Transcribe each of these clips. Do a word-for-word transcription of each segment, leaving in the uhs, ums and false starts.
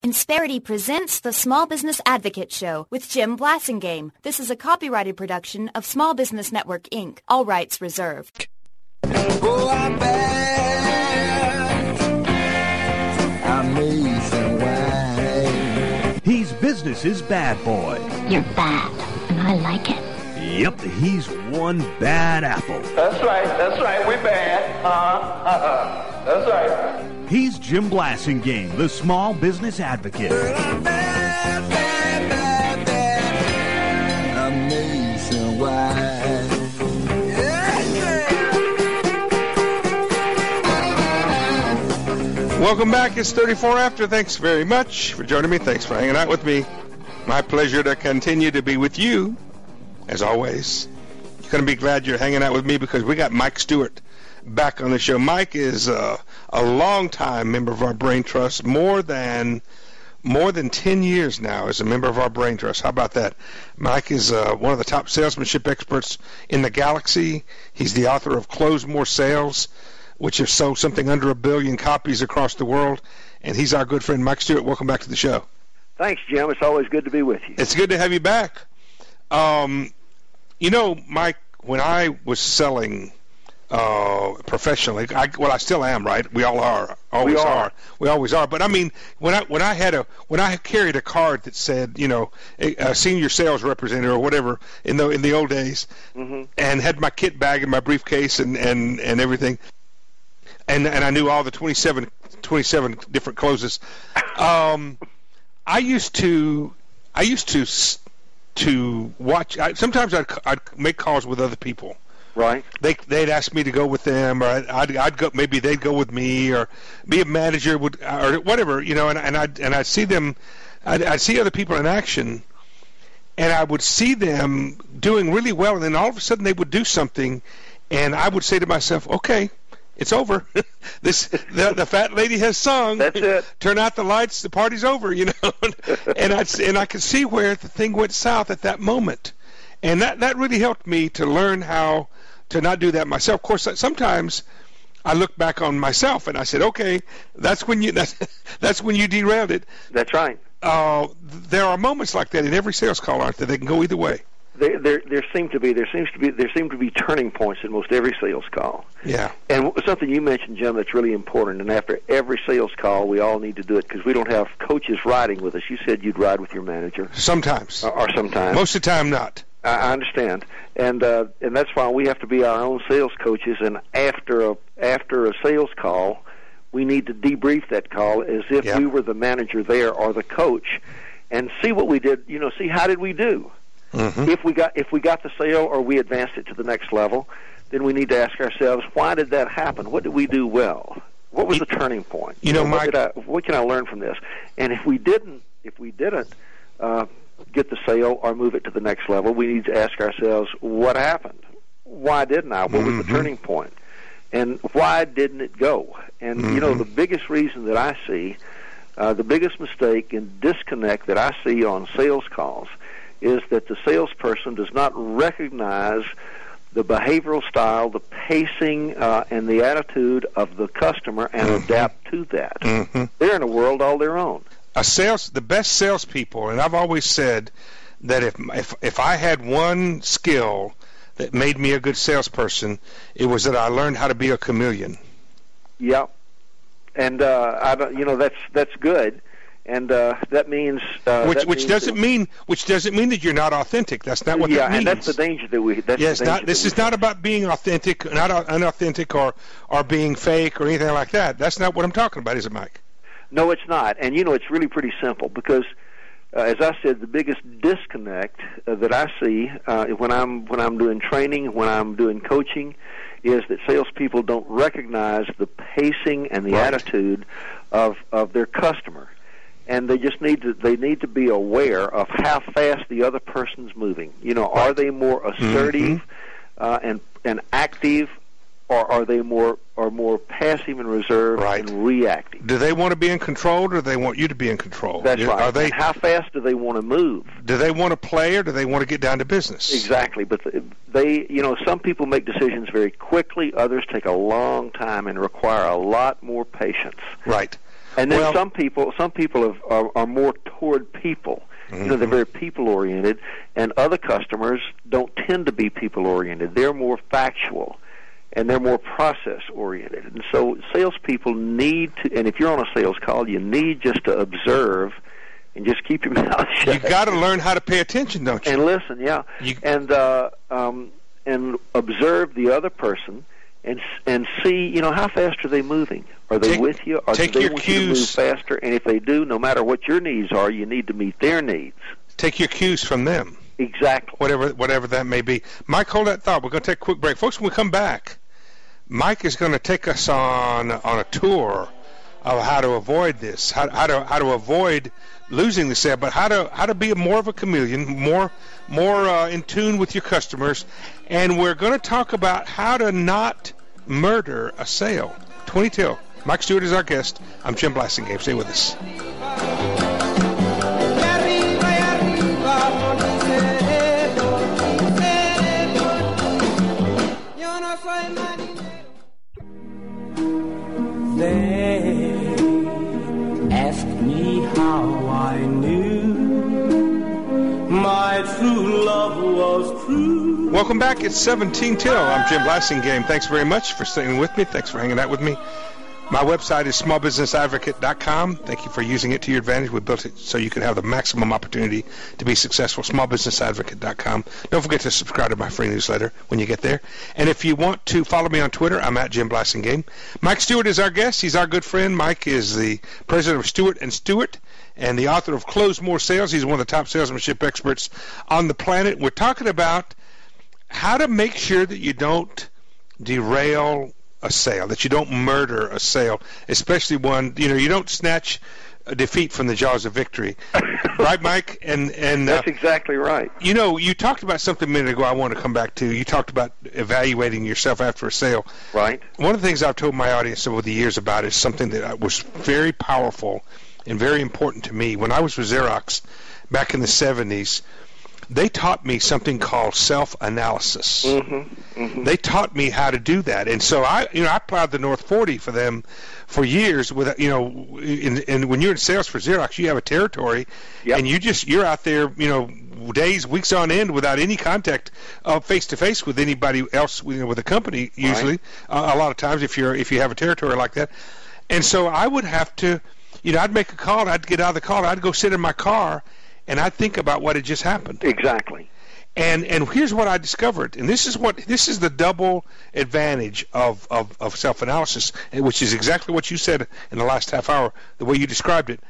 Insperity presents the Small Business Advocate Show with Jim Blasingame. This is a copyrighted production of Small Business Network, Incorporated. All rights reserved. Oh, I'm bad. Amazing why. He's business's bad boy. You're bad, and I like it. Yep, he's one bad apple. That's right, that's right, we're bad. Uh-huh, uh-huh. That's right. He's Jim Blasingame, the Small Business Advocate. Girl, I'm bad, bad, bad, bad. Amazing why. Welcome back. It's thirty-four after. Thanks very much for joining me. Thanks for hanging out with me. My pleasure to continue to be with you, as always. You're going to be glad you're hanging out with me because we got Mike Stewart back on the show. Mike is uh, a long-time member of our Brain Trust, more than more than ten years now as a member of our Brain Trust. How about that? Mike is uh, one of the top salesmanship experts in the galaxy. He's the author of Close More Sales, which have sold something under a billion copies across the world. And he's our good friend, Mike Stewart. Welcome back to the show. Thanks, Jim. It's always good to be with you. It's good to have you back. Um, you know, Mike, when I was selling uh, professionally, I, well, I still am, right? We all are, always we are. are. We always are. But I mean, when I when I had a when I carried a card that said, you know, a, a senior sales representative or whatever in the in the old days, mm-hmm. and had my kit bag and my briefcase and and and everything. And and I knew all the twenty-seven, twenty-seven different closes. Um, I used to, I used to, to watch. I, sometimes I'd I'd make calls with other people. Right. They they'd ask me to go with them, or I'd I'd, I'd go. Maybe they'd go with me, or be a manager would, or whatever, you know. And and I'd and I'd see them. I'd, I'd see other people in action, and I would see them doing really well, and then all of a sudden they would do something, and I would say to myself, okay. It's over. This the, the fat lady has sung. That's it. Turn out the lights. The party's over. You know, and I and I could see where the thing went south at that moment, and that that really helped me to learn how to not do that myself. Of course, sometimes I look back on myself and I said, okay, that's when you that's that's when you derailed it. That's right. Uh, there are moments like that in every sales call, aren't there? They can go either way. There, there, there seem to be, there seems to be, there seem to be turning points in most every sales call. Yeah. And something you mentioned, Jim, that's really important. And after every sales call, we all need to do it because we don't have coaches riding with us. You said you'd ride with your manager. Sometimes. Or, or sometimes. Most of the time, not. I, I understand, and uh, and that's why we have to be our own sales coaches. And after a after a sales call, we need to debrief that call as if yeah. we were the manager there or the coach, and see what we did. You know, see how did we do. Mm-hmm. If we got if we got the sale or we advanced it to the next level, then we need to ask ourselves, why did that happen? What did we do well? What was the turning point? You know, what, Mike, did I, what can I learn from this? And if we didn't, if we didn't uh, get the sale or move it to the next level, we need to ask ourselves, what happened? Why didn't I? What mm-hmm. was the turning point? And why didn't it go? And mm-hmm. you know, the biggest reason that I see, uh, the biggest mistake and disconnect that I see on sales calls is that the salesperson does not recognize the behavioral style, the pacing, uh, and the attitude of the customer and mm-hmm. adapt to that. Mm-hmm. They're in a world all their own. A sales, the best salespeople, and I've always said that if if if I had one skill that made me a good salesperson, it was that I learned how to be a chameleon. Yeah, and uh, I don't, you know that's that's good. And uh, that means uh, which that which means doesn't that, mean which doesn't mean that you're not authentic. That's not what yeah, that means. Yeah, and that's the danger that we. That's yes, the not, this is not about being authentic, not unauthentic, or or being fake or anything like that. That's not what I'm talking about, is it, Mike? No, it's not. And you know, it's really pretty simple because, uh, as I said, the biggest disconnect uh, that I see uh, when I'm when I'm doing training, when I'm doing coaching, is that salespeople don't recognize the pacing and the right. attitude of of their customer. And they just need to they need to be aware of how fast the other person's moving. You know, right. are they more assertive mm-hmm. uh, and and active, or are they more are more passive and reserved right. and reactive? Do they want to be in control, or do they want you to be in control? That's right. Are they? And how fast do they want to move? Do they want to play, or do they want to get down to business? Exactly. But they, you know, some people make decisions very quickly. Others take a long time and require a lot more patience. Right. And then Well- some people, some people have, are, are more toward people. You know, they're very people-oriented, and other customers don't tend to be people-oriented. They're more factual, and they're more process-oriented. And so salespeople need to, and if you're on a sales call, you need just to observe and just keep your mouth shut. You've got to learn how to pay attention, don't you? And listen, yeah, You- and uh, um, and observe the other person, and s- and see, you know, how fast are they moving? Are they Take- with you? Or take do they your want you to move cues. faster? And if they do, no matter what your needs are, you need to meet their needs. Take your cues from them, Exactly. whatever whatever that may be. Mike, hold that thought. We're going to take a quick break. Folks, when we come back, Mike is going to take us on on a tour of how to avoid this, how, how to how to avoid losing the sale, but how to how to be more of a chameleon, more more uh, in tune with your customers, and we're going to talk about how to not murder a sale. twenty till. Mike Stewart is our guest. I'm Jim Blassingame. Stay with us. They asked me how I knew my true love was true. Welcome back. It's seventeen till. I'm Jim Blassingame. Thanks very much for staying with me. Thanks for hanging out with me. My website is small business advocate dot com. Thank you for using it to your advantage. We built it so you can have the maximum opportunity to be successful. small business advocate dot com. Don't forget to subscribe to my free newsletter when you get there. And if you want to follow me on Twitter, I'm at Jim Blassingame. Mike Stewart is our guest. He's our good friend. Mike is the president of Stewart and Stewart and the author of Close More Sales. He's one of the top salesmanship experts on the planet. We're talking about how to make sure that you don't derail a sale, that you don't murder a sale, especially one, you know, you don't snatch a defeat from the jaws of victory. Right, Mike? And and uh, That's exactly right. you know, you talked about something a minute ago I want to come back to. You talked about evaluating yourself after a sale. Right. One of the things I've told my audience over the years about is something that was very powerful and very important to me. When I was with Xerox back in the seventies, they taught me something called self-analysis. Mm-hmm. Mm-hmm. They taught me how to do that, and so I, you know, I plowed the North forty for them for years. With you know, in, and when you're in sales for Xerox, you have a territory, Yep. and you just you're out there, you know, days, weeks on end without any contact face to face with anybody else, you know, with the company. Usually, uh, a lot of times, if you're if you have a territory like that, and so I would have to, you know, I'd make a call, I'd get out of the call, I'd go sit in my car. And I think about what had just happened. Exactly. And and here's what I discovered. And this is what this is the double advantage of, of, of self-analysis, which is exactly what you said in the last half hour, the way you described it.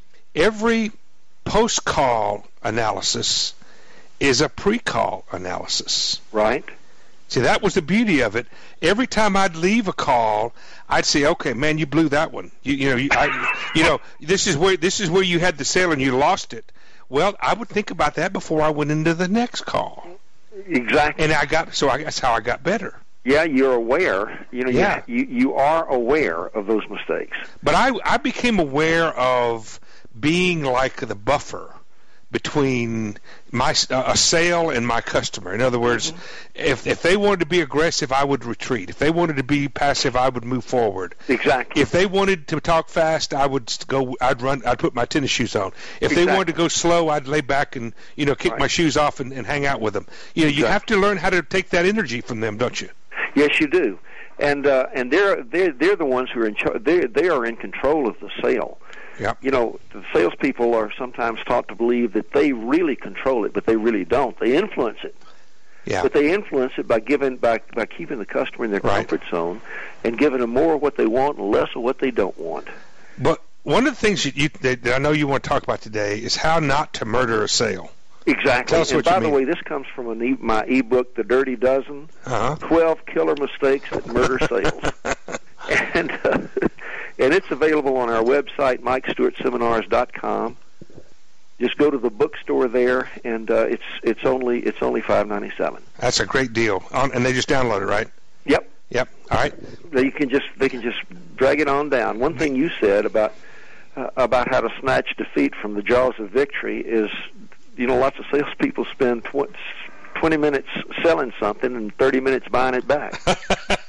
Every post-call analysis is a pre-call analysis. Right. See, that was the beauty of it. Every time I'd leave a call, I'd say, "Okay, man, you blew that one. You, you know, you, I, you know, this is where this is where you had the sale and you lost it." Well, I would think about that before I went into the next call, Exactly. and I got so I, that's how I got better. Yeah, you're aware. You know, Yeah. you, you you are aware of those mistakes. But I I became aware of being like the buffer between my uh, a sale and my customer. In other words, mm-hmm. if if they wanted to be aggressive, I would retreat. If they wanted to be passive, I would move forward. Exactly. If they wanted to talk fast, I would go. I'd run. I'd put my tennis shoes on. If Exactly. they wanted to go slow, I'd lay back and you know kick Right. my shoes off and, and hang out with them. You know, you Exactly. have to learn how to take that energy from them, don't you? Yes, you do. And uh, and they're they're they're the ones who are in charge. They they are in control of the sale. Yeah. You know, the salespeople are sometimes taught to believe that they really control it, but they really don't. They influence it. Yeah. But they influence it by giving by by keeping the customer in their Right. comfort zone and giving them more of what they want and less of what they don't want. But one of the things that, you, that I know you want to talk about today is how not to murder a sale. Exactly. Tell us and what by you the mean. way, this comes from an e- my ebook, The Dirty Dozen, Uh-huh. twelve Killer Mistakes That Murder Sales. and uh, and it's available on our website, mike stewart seminars dot com. Just go to the bookstore there, and uh, it's it's only it's only five ninety-seven. That's a great deal. On, and they just download it, right? Yep. Yep. All right. They can just they can just drag it on down. One thing you said about uh, about how to snatch defeat from the jaws of victory is, you know, lots of salespeople spend tw- twenty minutes selling something and thirty minutes buying it back.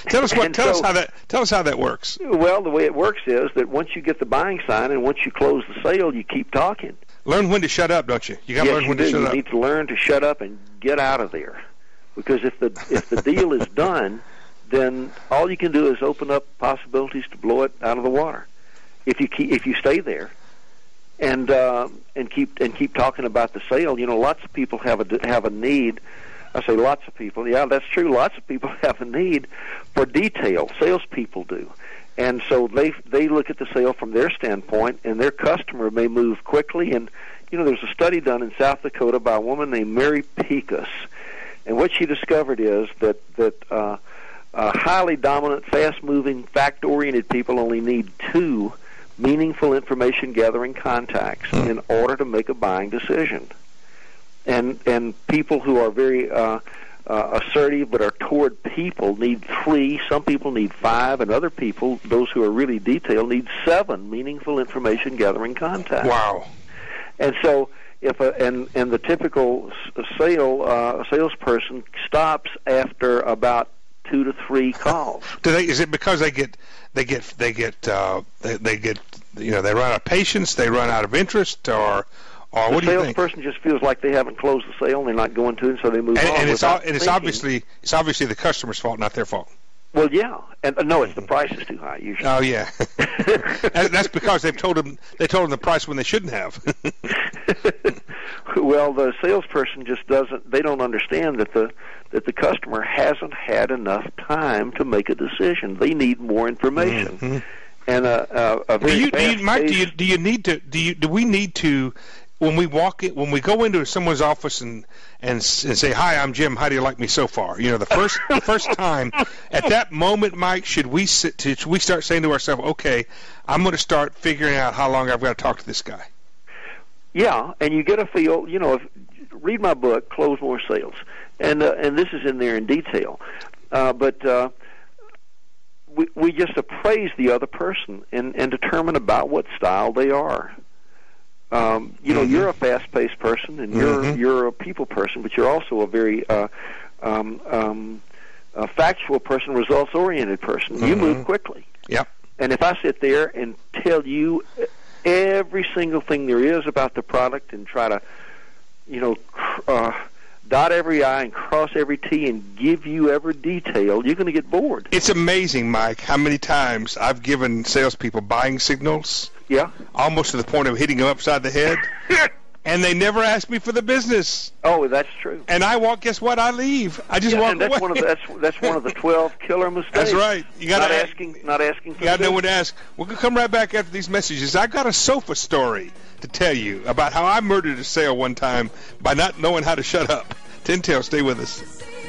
Tell us what. And Tell so, us how that. Tell us how that works. Well, the way it works is that once you get the buying sign and once you close the sale, you keep talking. Learn when to shut up, don't you? You got to yes, learn you when do. to shut you up. need to learn to shut up and get out of there, because if the if the deal is done, then all you can do is open up possibilities to blow it out of the water. If you keep, if you stay there, and uh, and keep and keep talking about the sale, you know, lots of people have a have a need. I say lots of people. Yeah, that's true. Lots of people have a need for detail. Salespeople do. And so they they look at the sale from their standpoint, and their customer may move quickly. And, you know, there's a study done in South Dakota by a woman named Mary Pecos. And what she discovered is that, that uh, uh, highly dominant, fast-moving, fact-oriented people only need two meaningful information-gathering contacts hmm. in order to make a buying decision. And and people who are very uh, uh, assertive but are toward people need three. Some people need five, and other people, those who are really detailed, need seven meaningful information gathering contacts. Wow! And so, if a, and and the typical sale uh, salesperson stops after about two to three calls. Do they? Is it because they get they get they get uh, they, they get you know they run out of patience, they run out of interest, or? Or the what do you think? salesperson just feels like they haven't closed the sale and they're not going to, and so they move and, on. And it's all, and it's thinking. obviously it's obviously the customer's fault, not their fault. Well, yeah, and uh, no, it's the price is too high usually. Oh yeah, that's because they've told them they told them the price when they shouldn't have. Well, the salesperson just doesn't. They don't understand that the that the customer hasn't had enough time to make a decision. They need more information. Mm-hmm. And a, a, a very do you, do you, fast Mike? Do pace- you do you need to do you do we need to when we walk in, when we go into someone's office and, and and say, "Hi, I'm Jim. How do you like me so far?" You know, the first the first time, at that moment, Mike, should we sit? To, should we start saying to ourselves, "Okay, I'm going to start figuring out how long I've got to talk to this guy." Yeah, and you get a feel. You know, if, read my book, Close More Sales, and uh, and this is in there in detail. Uh, but uh, we we just appraise the other person and and determine about what style they are. Um, you know, mm-hmm. you're a fast-paced person, and you're mm-hmm. you're a people person, but you're also a very uh, um, um, a factual person, results-oriented person. Mm-hmm. You move quickly. Yep. And if I sit there and tell you every single thing there is about the product and try to, you know, uh, dot every I and cross every T and give you every detail, you're going to get bored. It's amazing, Mike, how many times I've given salespeople buying signals. Yeah. Almost to the point of hitting them upside the head. And they never ask me for the business. Oh, that's true. And I walk. Guess what? I leave. I just yeah, walk and that's away. One of the, that's that's one of the twelve killer mistakes. That's right. You got not to asking. Not asking. For you got to know when to ask. We're gonna come right back after these messages. I got a sofa story to tell you about how I murdered a sale one time by not knowing how to shut up. Tin Tail, stay with us.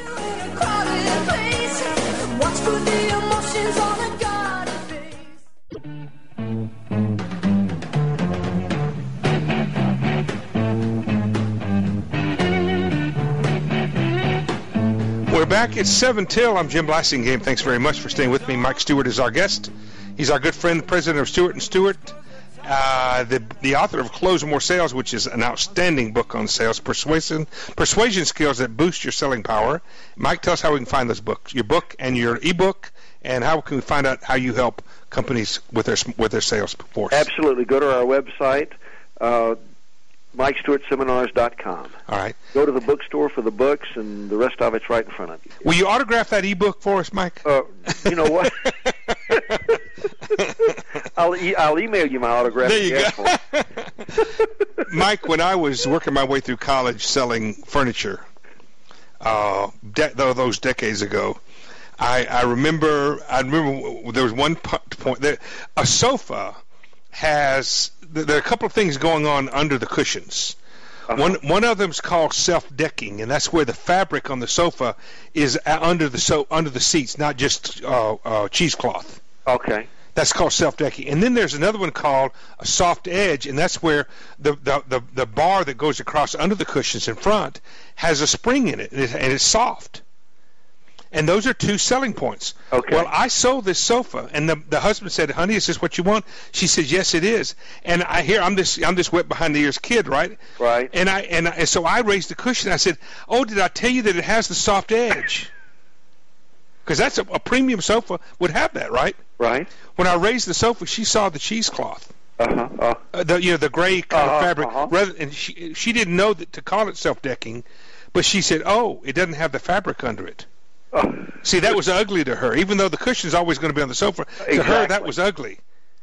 We're back at seven till. I'm Jim Blassingame. Thanks very much for staying with me. Mike Stewart is our guest. He's our good friend, the president of Stewart and Stewart, uh, the the author of Close More Sales, which is an outstanding book on sales persuasion persuasion skills that boost your selling power. Mike, tell us how we can find those books, your book and your ebook, and how can we find out how you help companies with their with their sales force. Absolutely. Go to our website. Uh, Mike Stewart Seminars dot com. All right. Go to the bookstore for the books, and the rest of it's right in front of you. Will you autograph that ebook for us, Mike? Uh, you know what? I'll e- I'll email you my autograph. There you go. Mike, when I was working my way through college selling furniture, uh, de- those decades ago, I, I remember I remember there was one point there. A sofa has there are a couple of things going on under the cushions. Uh-huh. One one of them is called self-decking, and that's where the fabric on the sofa is under the so under the seats, not just uh, uh, cheesecloth. Okay. That's called self-decking. And then there's another one called a soft edge, and that's where the the, the, the bar that goes across under the cushions in front has a spring in it, and, it, and it's soft. And those are two selling points. Okay. Well, I sold this sofa, and the the husband said, "Honey, is this what you want?" She said, "Yes, it is." And I hear I'm this I'm this wet behind the ears kid, right? Right. And I and, I, and so I raised the cushion. I said, "Oh, did I tell you that it has the soft edge?" Because that's a, a premium sofa would have that, right? Right. When I raised the sofa, she saw the cheesecloth. Uh-huh. Uh, Uh, the you know the gray kind Uh-huh, of fabric, uh-huh. rather, and she she didn't know that to call it self-decking, but she said, "Oh, it doesn't have the fabric under it." uh, See, that was ugly to her, even though the cushion's always going to be on the sofa. To her, Exactly. that was ugly.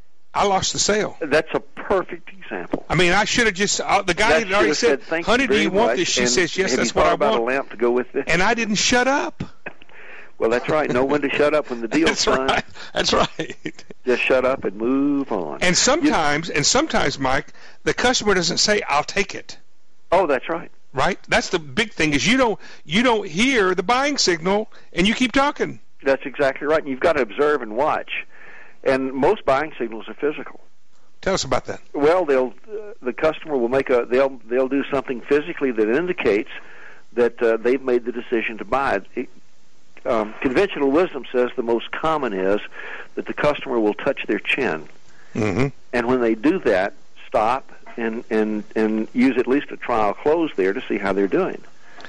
I lost the sale. that's a perfect example. I mean, I should have just uh, the guy That had already should said, have "Thank "Honey, you do very you want much." this?" She And says, "Yes, have that's you what I thought about want." a lamp to go with this? And I didn't shut up. Well, that's right. Know when to shut up when the deal's That's done. right. That's right. Just shut up and move on. And sometimes, and sometimes, Mike, the customer doesn't say, "I'll take it." Oh, that's right. Right? That's the big thing is you don't you don't hear the buying signal and you keep talking. That's exactly right. And you've got to observe and watch. And most buying signals are physical. Tell us about that. Well, they'll uh, the customer will make a they'll they'll do something physically that indicates that uh, they've made the decision to buy it. it um, conventional wisdom says the most common is that the customer will touch their chin, Mm-hmm. and when they do that, stop and and and use at least a trial close there to see how they're doing.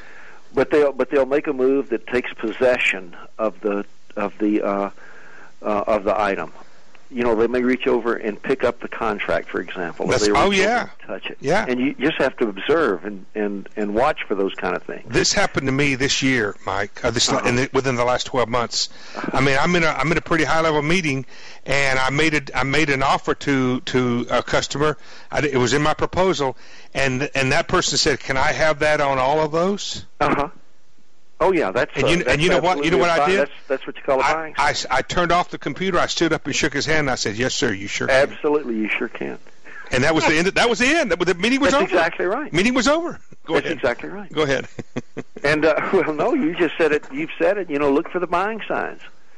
But they'll but they'll make a move that takes possession of the of the uh, uh, of the item. You know, they may reach over and pick up the contract, for example. Or That's- they reach oh, over yeah. and touch it. Yeah. And you just have to observe and, and, and watch for those kind of things. This happened to me this year, Mike. Uh, this Uh-huh. in the, within the last twelve months. I mean, I'm in a I'm in a pretty high level meeting, and I made a I made an offer to to a customer. I, it was in my proposal, and and that person said, "Can I have that on all of those?" Uh huh. Oh yeah, that's And uh, you- that's and you know what- you know absolutely what a I buy- did? That's that's what you call a I, buying. I, I turned off the computer. I stood up and shook his hand. And I said, "Yes, sir. You sure can." Absolutely, you sure can. And that was the end. That was the end. The meeting was That's over. exactly right. Meeting was over. Go That's ahead. exactly right. Go ahead. And uh, well, no, you just said it. You've said it. You know, look for the buying signs.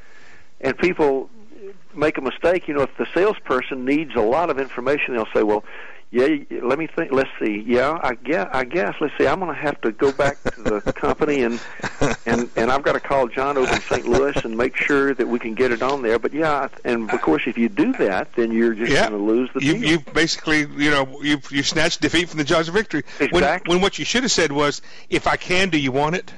And people make a mistake. You know, if the salesperson needs a lot of information, they'll say, "Well, yeah, let me think. Let's see. Yeah, I guess. I guess. Let's see. I'm going to have to go back to the company and and and I've got to call John over in Saint Louis and make sure that we can get it on there." But yeah, and of course, if you do that, then you're just Yeah. going to lose the you, deal. you basically, you know, you you snatched defeat from the jaws of victory. When, Exactly. when what you should have said was, "If I can, do you want it?"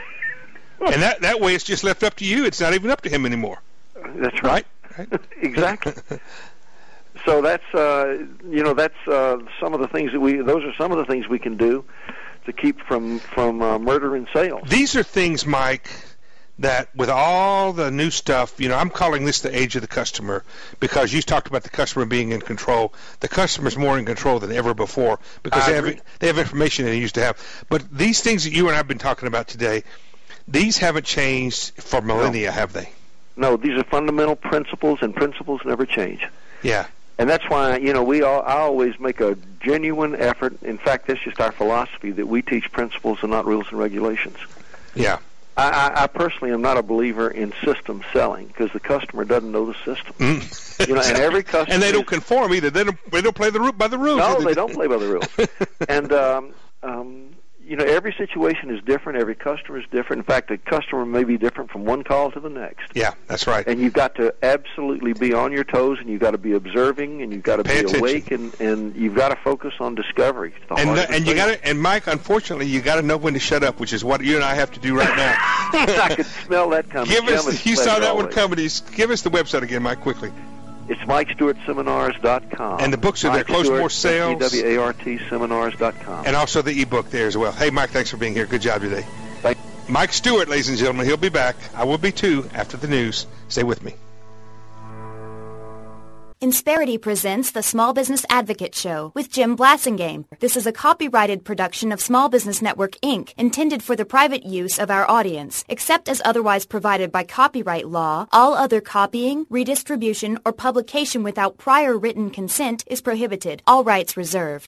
And that that way, it's just left up to you. It's not even up to him anymore. That's right. Right? Right? Exactly. So that's uh, you know that's uh, some of the things that we. Those are some of the things we can do to keep from from uh, murder in sales. These are things, Mike, that with all the new stuff, you know, I'm calling this the age of the customer because you talked about the customer being in control. The customer's more in control than ever before because I they agree. have they have information they used to have. But these things that you and I have been talking about today, these haven't changed for millennia, have they? No, these are fundamental principles, and principles never change. Yeah. And that's why, you know, we all, I always make a genuine effort. In fact, that's just our philosophy, that we teach principles and not rules and regulations. Yeah. I, I, I personally am not a believer in system selling because the customer doesn't know the system. Mm. You know, and every customer and they don't is- conform either. They don't. They don't play the ru- by the rules. No, do they don't play by the rules. And um, um, you know, every situation is different. Every customer is different. In fact, a customer may be different from one call to the next. Yeah, that's right. And you've got to absolutely be on your toes, and you've got to be observing, and you've got to Pay be attention. awake, and, and you've got to focus on discovery. It's the And heart of the and you sale. got to and Mike, unfortunately, you got to know when to shut up, which is what you and I have to do right now. I could smell that coming. Give Jim, us. it's a You saw pleasure that one always. coming. He's- Give us the website again, Mike, quickly. It's Mike Stewart Seminars dot com. And the books are there, Mike Close Stewart, More Sales. S E W A R T Seminars dot com. And also the ebook there as well. Hey, Mike, thanks for being here. Good job today. Thank- Mike Stewart, ladies and gentlemen, he'll be back. I will be too after the news. Stay with me. Insperity presents the Small Business Advocate Show with Jim Blassingame. This is a copyrighted production of Small Business Network, Incorporated, intended for the private use of our audience. Except as otherwise provided by copyright law, all other copying, redistribution, or publication without prior written consent is prohibited. All rights reserved.